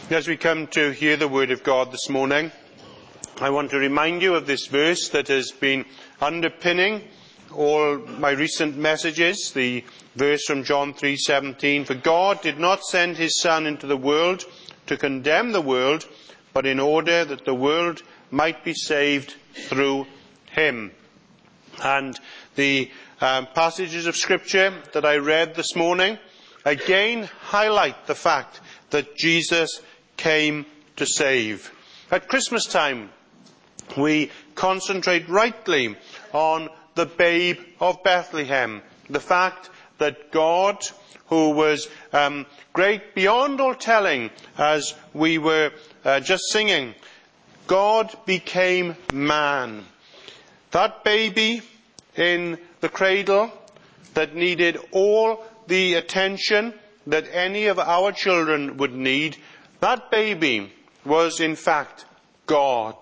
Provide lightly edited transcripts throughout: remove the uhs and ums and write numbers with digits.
As we come to hear the word of God this morning, I want to remind you of this verse that has been underpinning all my recent messages, the verse from John 3:17. For God did not send his Son into the world to condemn the world, but in order that the world might be saved through him. And the passages of Scripture that I read this morning again highlight the fact that Jesus came to save. At Christmas time, we concentrate rightly on the babe of Bethlehem, the fact that God, who was great beyond all telling, as we were just singing, God became man. That baby in the cradle that needed all the attention that any of our children would need, that baby was in fact God.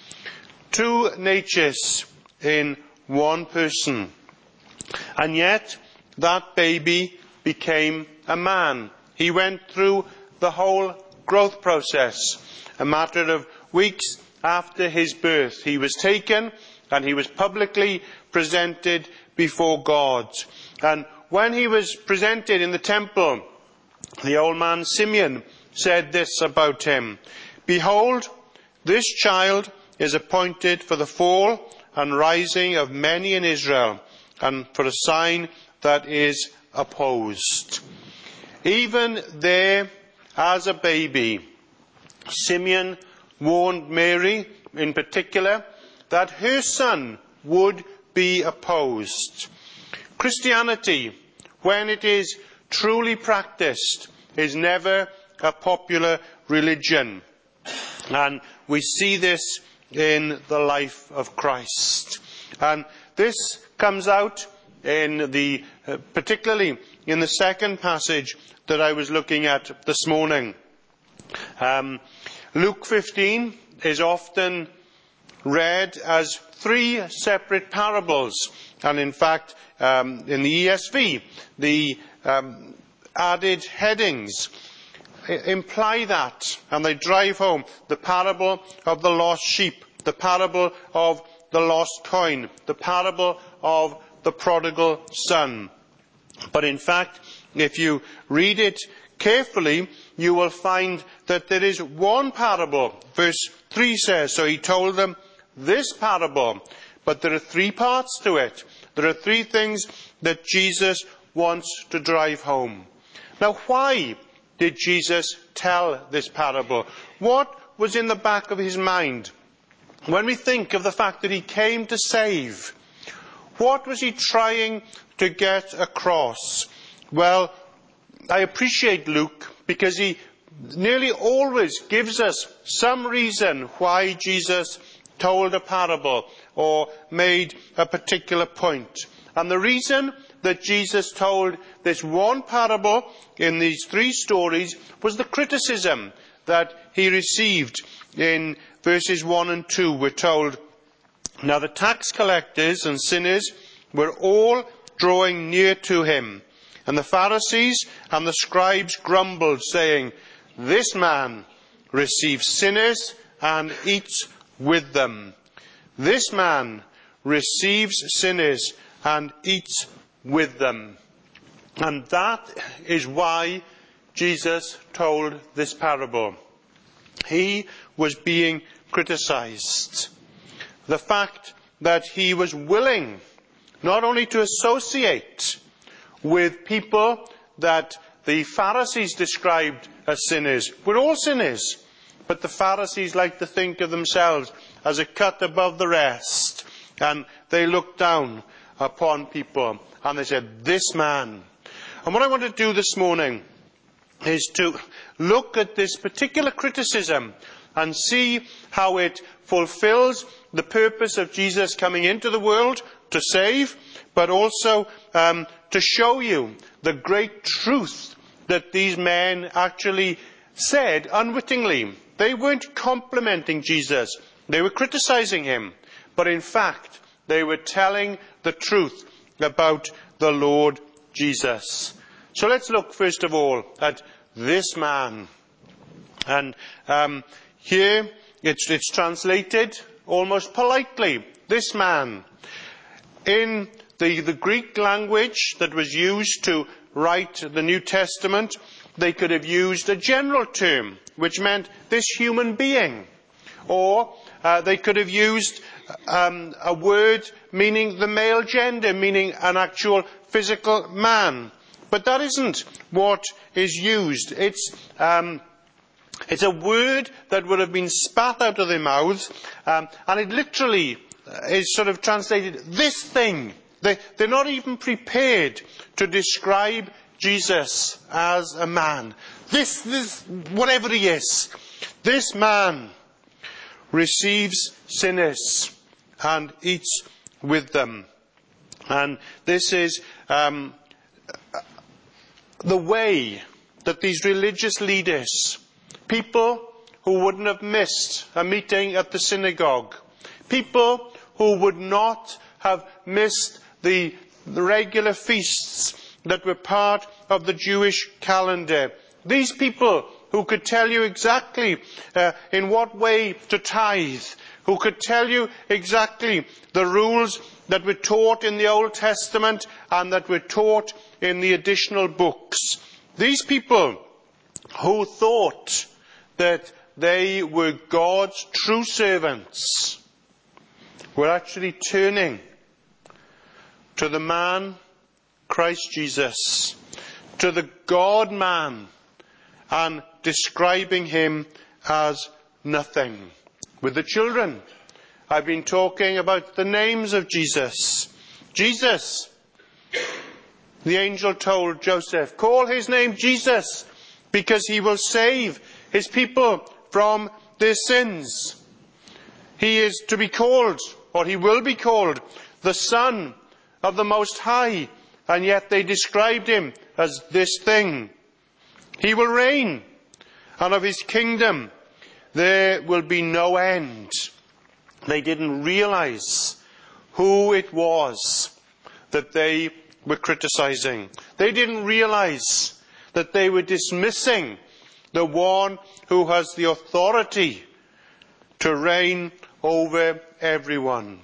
Two natures in one person. And yet that baby became a man. He went through the whole growth process. A matter of weeks after his birth, he was taken and he was publicly presented before God. And when he was presented in the temple, the old man Simeon said this about him: Behold, this child is appointed for the fall and rising of many in Israel, and for a sign that is opposed. Even there, as a baby, Simeon warned Mary, in particular, that her son would be opposed. Christianity, when it is truly practiced, is never a popular religion. And we see this in the life of Christ. And this comes out in particularly in the second passage that I was looking at this morning. Luke 15 is often read as three separate parables. And in fact, in the ESV, the added headings imply that, and they drive home the parable of the lost sheep, the parable of the lost coin, the parable of the prodigal son. But in fact, if you read it carefully, you will find that there is one parable. Verse 3 says, so he told them this parable, but there are three parts to it. There are three things that Jesus wants to drive home. Now, why did Jesus tell this parable? What was in the back of his mind? When we think of the fact that he came to save, what was he trying to get across? Well, I appreciate Luke because he nearly always gives us some reason why Jesus told a parable or made a particular point. And the reason that Jesus told this one parable in these three stories was the criticism that he received. In verses 1 and 2, we're told, now the tax collectors and sinners were all drawing near to him, and the Pharisees and the scribes grumbled, saying, this man receives sinners and eats with them. This man receives sinners and eats with them. And that is why Jesus told this parable. He was being criticized. The fact that he was willing not only to associate with people that the Pharisees described as sinners. We're all sinners, but the Pharisees like to think of themselves as a cut above the rest, and they looked down upon people, and they said, this man. And what I want to do this morning is to look at this particular criticism and see how it fulfills the purpose of Jesus coming into the world to save, but also to show you the great truth that these men actually said unwittingly. They weren't complimenting Jesus. They were criticizing him. But in fact, they were telling the truth about the Lord Jesus. So let's look first of all at this man. And here it's translated almost politely, this man. In the Greek language that was used to write the New Testament, they could have used a general term, which meant this human being. Or they could have used a word meaning the male gender, meaning an actual physical man. But that isn't what is used. It's a word that would have been spat out of their mouths, and it literally is sort of translated, this thing. They're not even prepared to describe Jesus as a man. This, whatever he is, this man receives sinners and eats with them. And this is the way that these religious leaders, people who wouldn't have missed a meeting at the synagogue, people who would not have missed the regular feasts that were part of the Jewish calendar, these people who could tell you exactly in what way to tithe, who could tell you exactly the rules that were taught in the Old Testament and that were taught in the additional books. These people who thought that they were God's true servants were actually turning to the man, Christ Jesus, to the God-man, and describing him as nothing. With the children, I've been talking about the names of Jesus. Jesus, the angel told Joseph, call his name Jesus, because he will save his people from their sins. He is to be called, or he will be called, the Son of the Most High, and yet they described him as this thing. He will reign, and of his kingdom there will be no end. They didn't realize who it was that they were criticizing. They didn't realize that they were dismissing the one who has the authority to reign over everyone.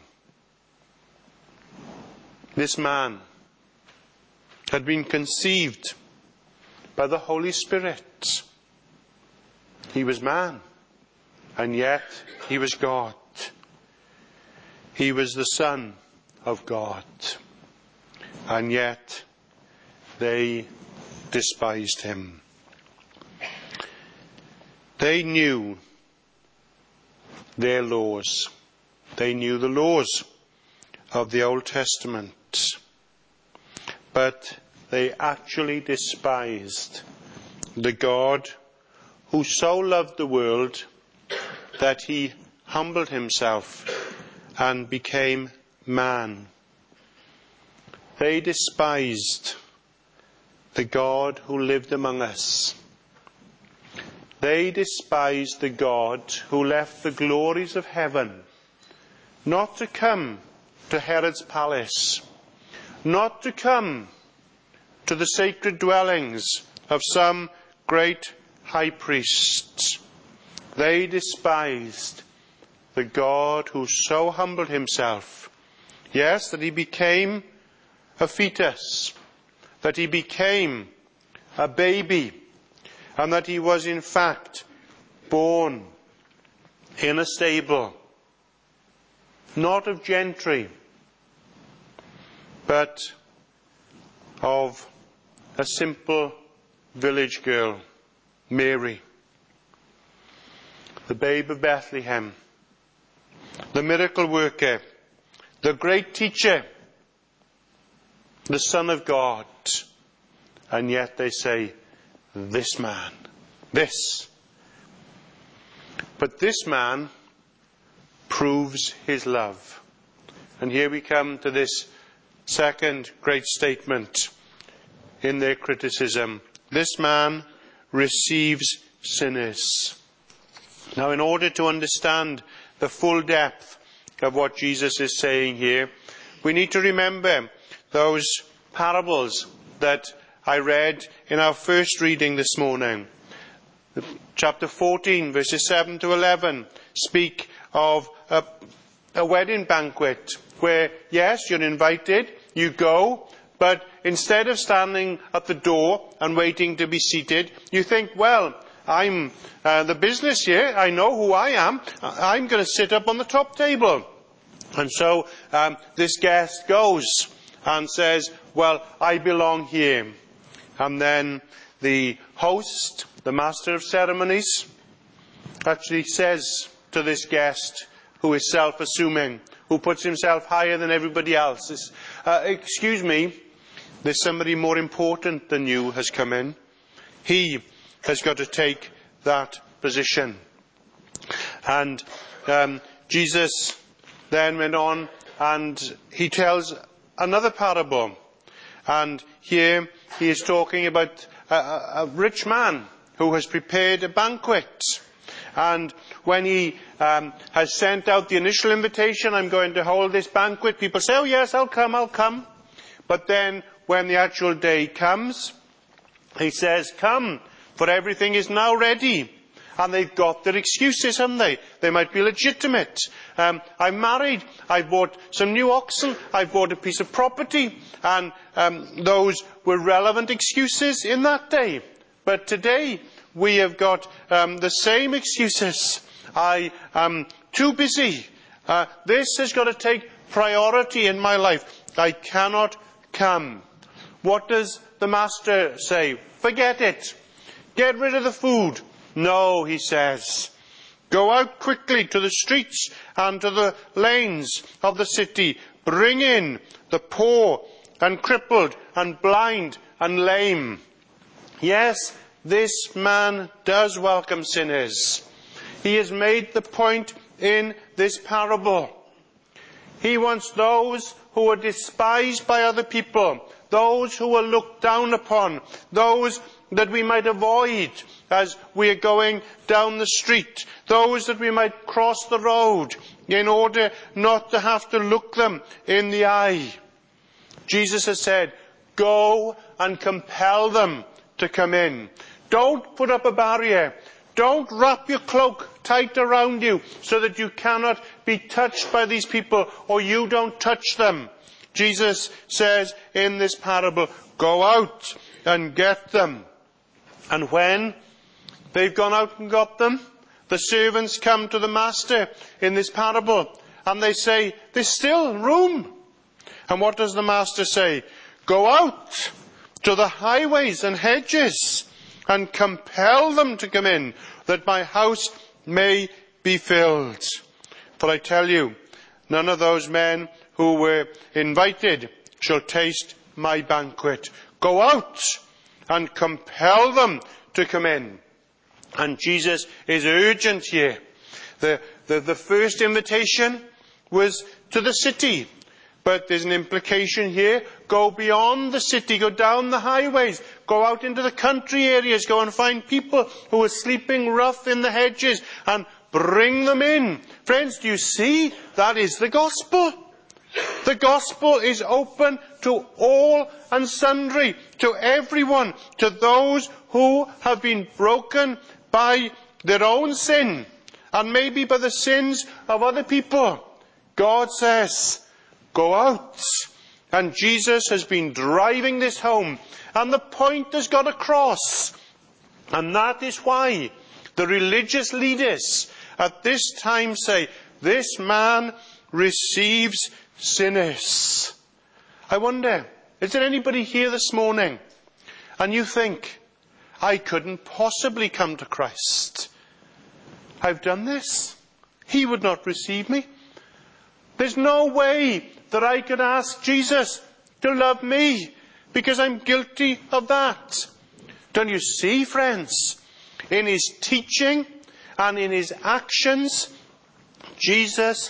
This man had been conceived by the Holy Spirit. He was man, and yet he was God. He was the Son of God, and yet they despised him. They knew their laws. They knew the laws of the Old Testament, but they actually despised the God who so loved the world that he humbled himself and became man. They despised the God who lived among us. They despised the God who left the glories of heaven, not to come to Herod's palace, not to come to the sacred dwellings of some great high priest. They despised the God who so humbled himself, yes, that he became a fetus, that he became a baby, and that he was in fact born in a stable, not of gentry, but of a simple village girl, Mary, the babe of Bethlehem, the miracle worker, the great teacher, the Son of God. And yet they say, this man, this. But this man proves his love. And here we come to this second great statement in their criticism. This man receives sinners. Now, in order to understand the full depth of what Jesus is saying here, we need to remember those parables that I read in our first reading this morning. chapter 14, verses 7 to 11, speak of a wedding banquet where, yes, you're invited, you go, but instead of standing at the door and waiting to be seated, you think, well, I'm the business here, I know who I am, I'm going to sit up on the top table. And so this guest goes and says, well, I belong here. And then the host, the master of ceremonies, actually says to this guest, who is self-assuming, who puts himself higher than everybody else, excuse me, there's somebody more important than you has come in. He has got to take that position. And Jesus then went on and he tells another parable. And here he is talking about a rich man who has prepared a banquet. And when he has sent out the initial invitation, I'm going to hold this banquet, people say, oh yes, I'll come. But then when the actual day comes, he says, come, for everything is now ready. And they've got their excuses, haven't they? They might be legitimate. I'm married. I bought some new oxen. I bought a piece of property. And those were relevant excuses in that day. But today, we have got the same excuses. I am too busy. This has got to take priority in my life. I cannot come. What does the master say? Forget it. Get rid of the food. No, he says. Go out quickly to the streets and to the lanes of the city. Bring in the poor and crippled and blind and lame. Yes, this man does welcome sinners. He has made the point in this parable. He wants those who are despised by other people, those who are looked down upon, those that we might avoid as we are going down the street, those that we might cross the road in order not to have to look them in the eye. Jesus has said, go and compel them to come in. Don't put up a barrier. Don't wrap your cloak tight around you so that you cannot be touched by these people or you don't touch them. Jesus says in this parable, go out and get them. And when they've gone out and got them, the servants come to the master in this parable and they say, there's still room. And what does the master say? Go out to the highways and hedges and compel them to come in, that my house may be filled. For I tell you, none of those men who were invited shall taste my banquet. Go out and compel them to come in. And Jesus is urgent here. The first invitation was to the city. But there's an implication here. Go beyond the city, go down the highways, go out into the country areas, go and find people who are sleeping rough in the hedges and bring them in. Friends, do you see? That is the gospel. The gospel is open to all and sundry, to everyone, to those who have been broken by their own sin and maybe by the sins of other people. God says, go out. And Jesus has been driving this home. And the point has got across. And that is why the religious leaders at this time say, this man receives sinners. I wonder, is there anybody here this morning and you think, I couldn't possibly come to Christ. I've done this. He would not receive me. There's no way that I could ask Jesus to love me because I'm guilty of that. Don't you see, friends? In his teaching and in his actions, Jesus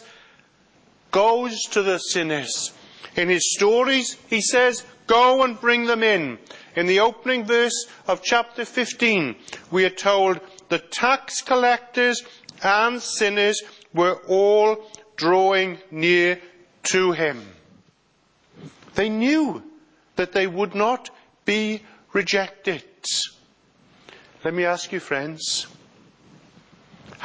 goes to the sinners. In his stories, he says, go and bring them in. In the opening verse of chapter 15, we are told the tax collectors and sinners were all drawing near to him. They knew that they would not be rejected. Let me ask you, friends,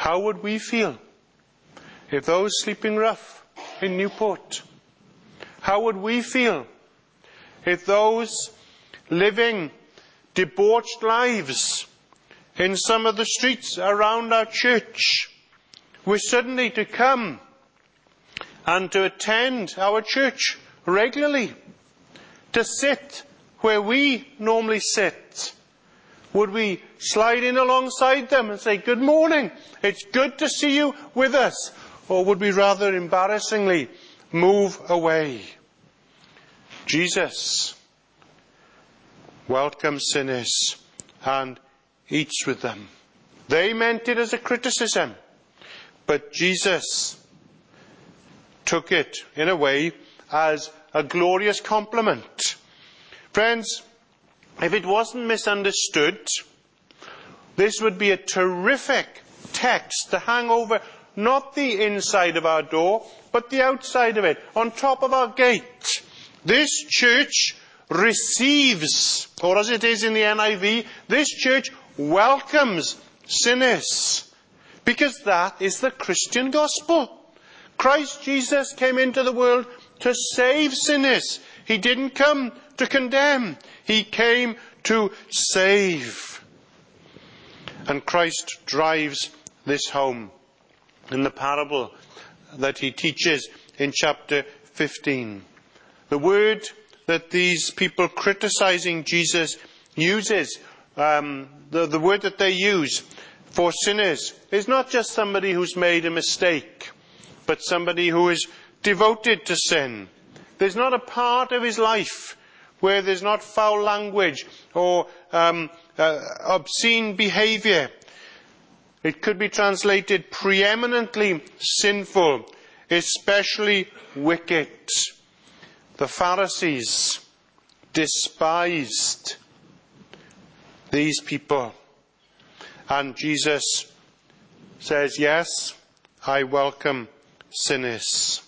How would we feel if those sleeping rough in Newport? How would we feel if those living debauched lives in some of the streets around our church were suddenly to come and to attend our church regularly, to sit where we normally sit? Would we slide in alongside them and say, "Good morning, it's good to see you with us"? Or would we rather embarrassingly move away? Jesus welcomes sinners and eats with them. They meant it as a criticism, but Jesus took it in a way as a glorious compliment. Friends, if it wasn't misunderstood, this would be a terrific text to hang over not the inside of our door, but the outside of it, on top of our gate. This church receives, or as it is in the NIV, this church welcomes sinners, because that is the Christian gospel. Christ Jesus came into the world to save sinners. He didn't come to condemn. He came to save. And Christ drives this home in the parable that he teaches in chapter 15. The word that these people criticizing Jesus uses, the word that they use for sinners, is not just somebody who's made a mistake, but somebody who is devoted to sin. There's not a part of his life where there's not foul language or obscene behavior. It could be translated preeminently sinful, especially wicked. The Pharisees despised these people. And Jesus says, "Yes, I welcome sinners."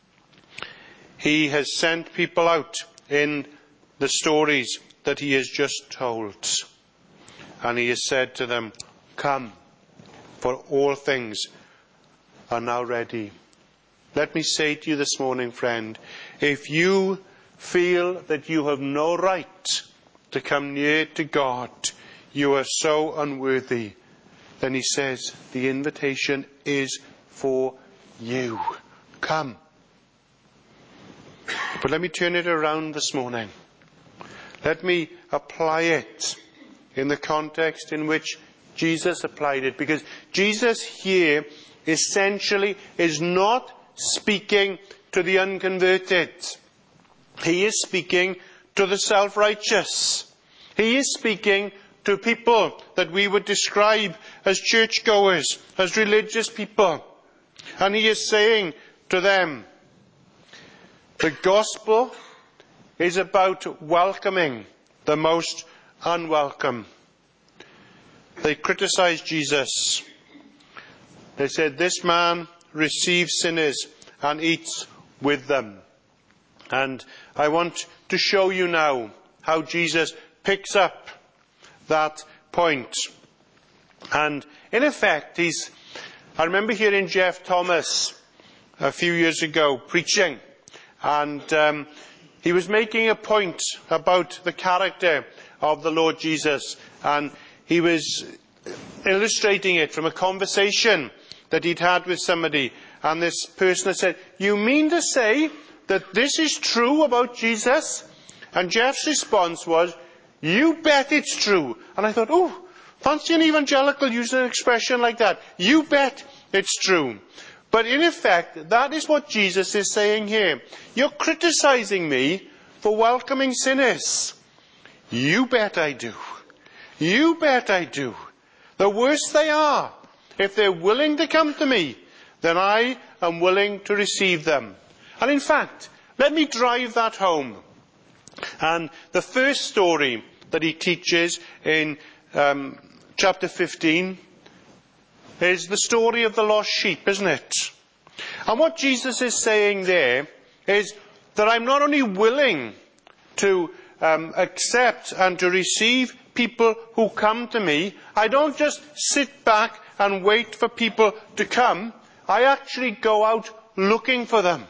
He has sent people out in the stories that he has just told. And he has said to them, "Come, for all things are now ready." Let me say to you this morning, friend, if you feel that you have no right to come near to God, you are so unworthy, then he says the invitation is for you. Come. But let me turn it around this morning. Let me apply it in the context in which Jesus applied it, because Jesus here essentially is not speaking to the unconverted. He is speaking to the self-righteous. He is speaking to people that we would describe as churchgoers, as religious people. And he is saying to them, the gospel is about welcoming the most unwelcome. They criticized Jesus. They said, "This man receives sinners and eats with them." And I want to show you now how Jesus picks up that point. And in effect, I remember hearing Jeff Thomas a few years ago preaching, and he was making a point about the character of the Lord Jesus, and he was illustrating it from a conversation that he'd had with somebody, and this person had said, "You mean to say that this is true about Jesus?" And Jeff's response was, "You bet it's true." And I thought, oh, fancy an evangelical using an expression like that. You bet it's true. But in effect, that is what Jesus is saying here. You're criticizing me for welcoming sinners. You bet I do. You bet I do. The worse they are, if they're willing to come to me, then I am willing to receive them. And in fact, let me drive that home. And the first story that he teaches in chapter 15 is the story of the lost sheep, isn't it? And what Jesus is saying there is that I'm not only willing to accept and to receive people who come to me, I don't just sit back and wait for people to come. I actually go out looking for them.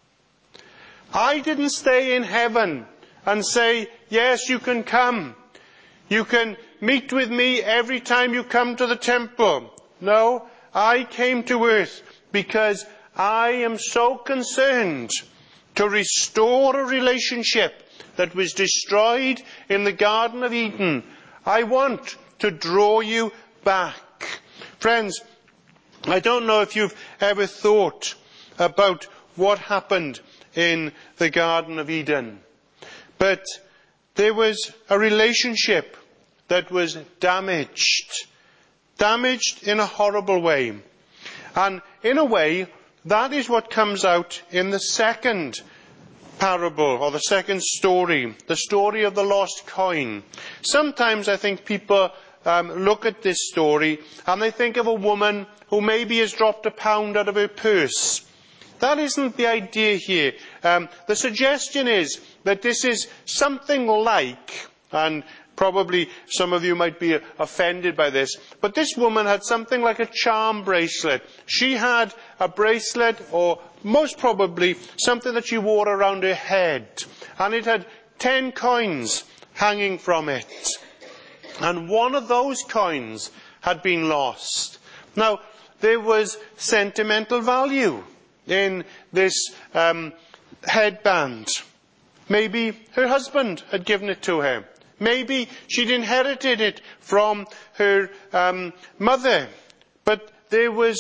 I didn't stay in heaven and say, yes, you can come. You can meet with me every time you come to the temple. No, I came to earth because I am so concerned to restore a relationship that was destroyed in the Garden of Eden. I want to draw you back. Friends, I don't know if you've ever thought about what happened in the Garden of Eden, but there was a relationship that was damaged in a horrible way. And in a way, that is what comes out in the second parable, or the second story, the story of the lost coin. Sometimes I think people look at this story and they think of a woman who maybe has dropped £1 out of her purse. That isn't the idea here. The suggestion is that this is something like, and probably some of you might be offended by this, but this woman had something like a charm bracelet. She had a bracelet, or most probably something that she wore around her head, and it had 10 coins hanging from it. And one of those coins had been lost. Now, there was sentimental value in this headband. Maybe her husband had given it to her. Maybe she'd inherited it from her mother. But there was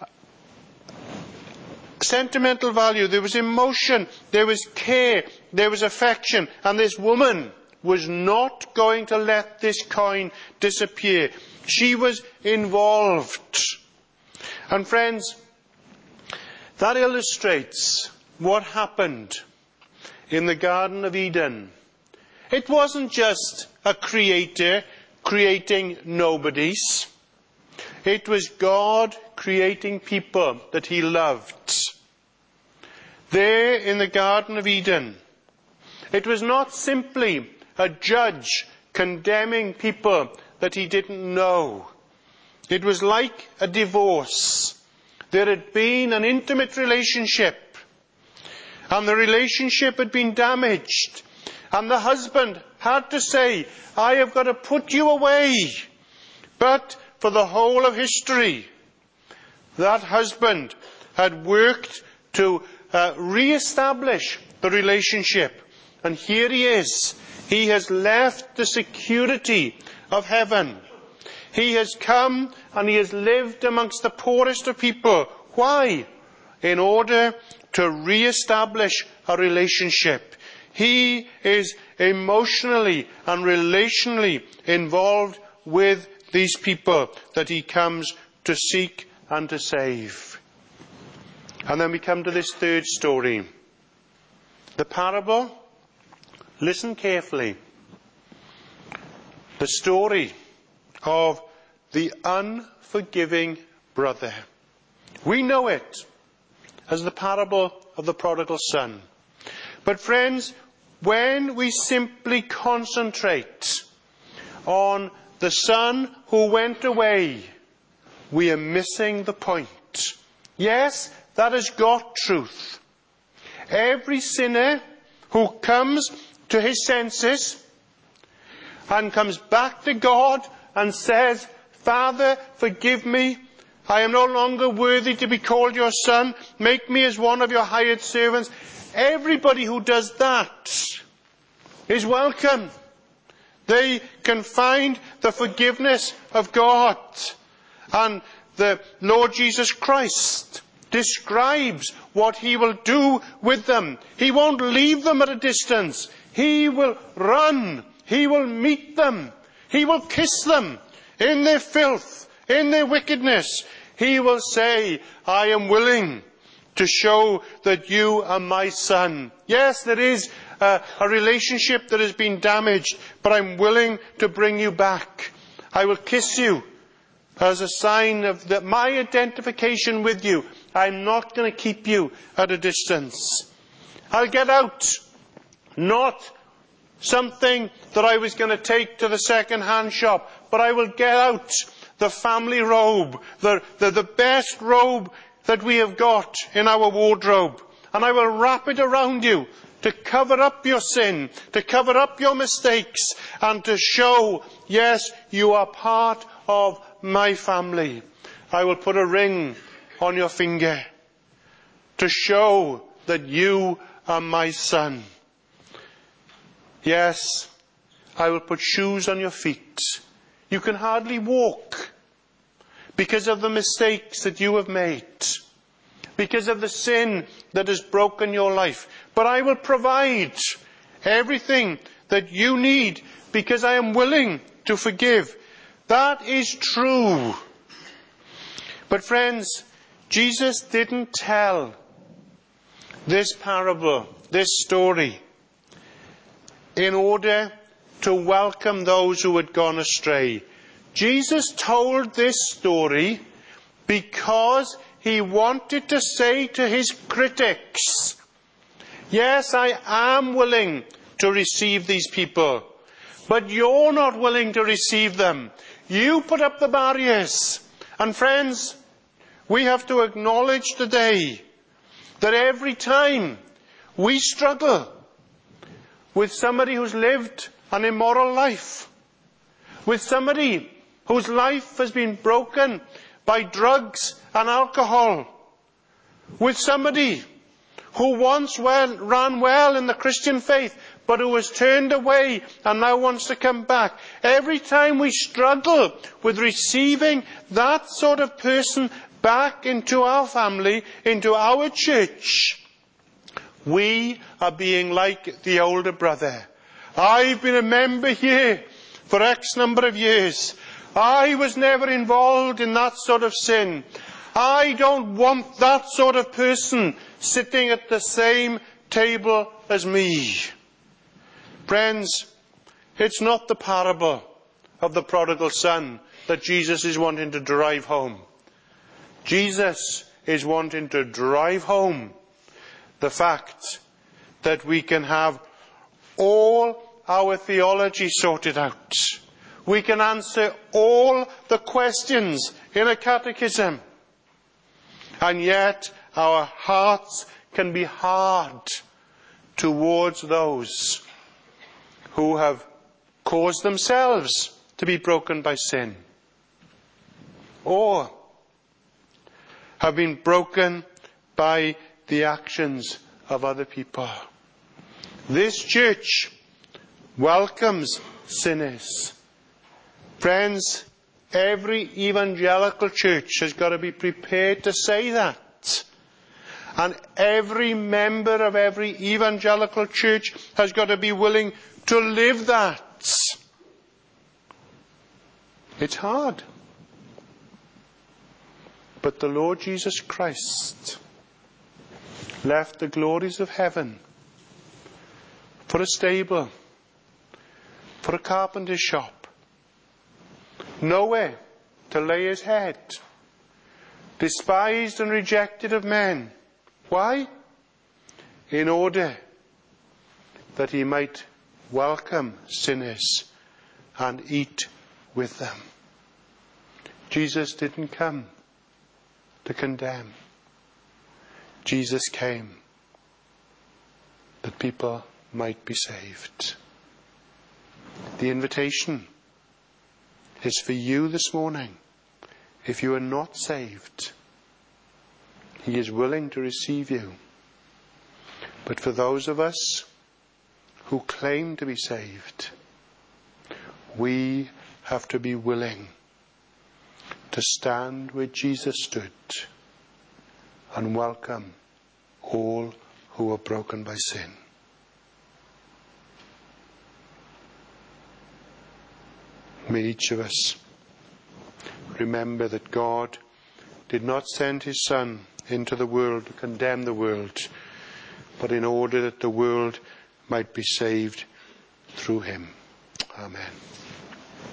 sentimental value, there was emotion, there was care, there was affection. And this woman was not going to let this coin disappear. She was involved. And friends, that illustrates what happened in the Garden of Eden. It wasn't just a creator creating nobodies. It was God creating people that he loved. There in the Garden of Eden, it was not simply a judge condemning people that he didn't know. It was like a divorce. There had been an intimate relationship, and the relationship had been damaged. And the husband had to say, I have got to put you away. But for the whole of history, that husband had worked to re-establish the relationship. And here he is. He has left the security of heaven. He has come and he has lived amongst the poorest of people. Why? In order to re-establish a relationship. He is emotionally and relationally involved with these people that he comes to seek and to save. And then we come to this third story. The parable, listen carefully. The story of the unforgiving brother. We know it as the parable of the prodigal son. But friends, when we simply concentrate on the son who went away, we are missing the point. Yes, that is God truth. Every sinner who comes to his senses and comes back to God and says, Father, forgive me. I am no longer worthy to be called your son. Make me as one of your hired servants. Everybody who does that is welcome. They can find the forgiveness of God. And the Lord Jesus Christ describes what he will do with them. He won't leave them at a distance. He will run. He will meet them. He will kiss them in their filth, in their wickedness. He will say, I am willing to show that you are my son. Yes, there is a relationship that has been damaged, but I'm willing to bring you back. I will kiss you as a sign of my identification with you. I'm not going to keep you at a distance. I'll get out. Not something that I was going to take to the second-hand shop, but I will get out the family robe, the best robe that we have got in our wardrobe. And I will wrap it around you to cover up your sin, to cover up your mistakes, and to show, yes, you are part of my family. I will put a ring on your finger to show that you are my son. Yes, I will put shoes on your feet. You can hardly walk because of the mistakes that you have made, because of the sin that has broken your life. But I will provide everything that you need because I am willing to forgive. That is true. But friends, Jesus didn't tell this parable, this story, in order to welcome those who had gone astray. Jesus told this story because he wanted to say to his critics, yes, I am willing to receive these people, but you're not willing to receive them. You put up the barriers. And friends, we have to acknowledge today that every time we struggle with somebody who's lived an immoral life, with somebody whose life has been broken by drugs and alcohol, with somebody who once ran well in the Christian faith, but who has turned away and now wants to come back. Every time we struggle with receiving that sort of person back into our family, into our church, we are being like the older brother. I've been a member here for X number of years. I was never involved in that sort of sin. I don't want that sort of person sitting at the same table as me. Friends, it's not the parable of the prodigal son that Jesus is wanting to drive home. Jesus is wanting to drive home the fact that we can have all our theology sorted out. We can answer all the questions in a catechism. And yet our hearts can be hard towards those who have caused themselves to be broken by sin, or have been broken by the actions of other people. This church welcomes sinners. Friends, every evangelical church has got to be prepared to say that. And every member of every evangelical church has got to be willing to live that. It's hard. But the Lord Jesus Christ left the glories of heaven for a stable, for a carpenter's shop, nowhere to lay his head, despised and rejected of men. Why? In order that he might welcome sinners and eat with them. Jesus didn't come to condemn. Jesus came that people might be saved. The invitation is for you this morning. If you are not saved, he is willing to receive you. But for those of us who claim to be saved, we have to be willing to stand where Jesus stood and welcome all who are broken by sin. May each of us remember that God did not send his Son into the world to condemn the world, but in order that the world might be saved through him. Amen.